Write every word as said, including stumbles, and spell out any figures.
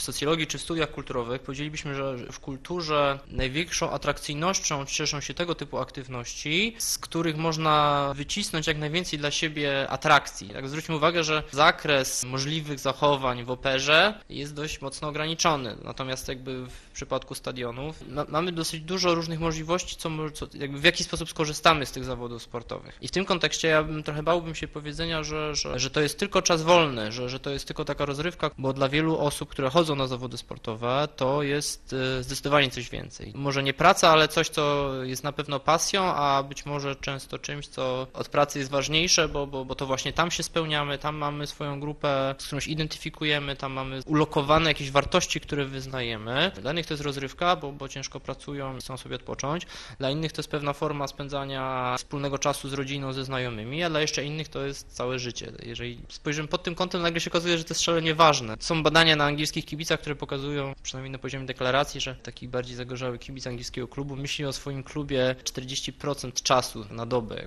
w socjologii czy w studiach kulturowych powiedzielibyśmy, że w kulturze największą atrakcyjnością cieszą się tego typu aktywności, z których można wycisnąć jak najwięcej dla siebie atrakcji. Tak, zwróćmy uwagę, że zakres możliwych zachowań w operze jest dość mocno ograniczony, natomiast jakby w przypadku stadionów ma, mamy dosyć dużo różnych możliwości, co, co, jakby w jaki sposób skorzystamy z tych zawodów sportowych. I w tym kontekście ja bym trochę bałbym się powiedzenia, że, że, że to jest tylko czas wolny, że, że to jest tylko taka rozrywka, bo dla wielu osób, które chodzą na zawody sportowe, to jest zdecydowanie coś więcej. Może nie praca, ale coś, co jest na pewno pasją, a być może często czymś, co od pracy jest ważniejsze, bo, bo, bo to właśnie tam się spełniamy, tam mamy swoją grupę, z którą się identyfikujemy, tam mamy ulokowane jakieś wartości, które wyznajemy. Dla innych to jest rozrywka, bo, bo ciężko pracują i chcą sobie odpocząć. Dla innych to jest pewna forma spędzania wspólnego czasu z rodziną, ze znajomymi, a dla jeszcze innych to jest całe życie. Jeżeli spojrzymy pod tym kątem, nagle się okazuje, że to jest szalenie ważne. Są badania na angielskich kibicach, które pokazują, przynajmniej na poziomie deklaracji, że taki bardziej zagorzały kibic angielskiego klubu myśli o swoim klubie czterdzieści procent czasu na dobę.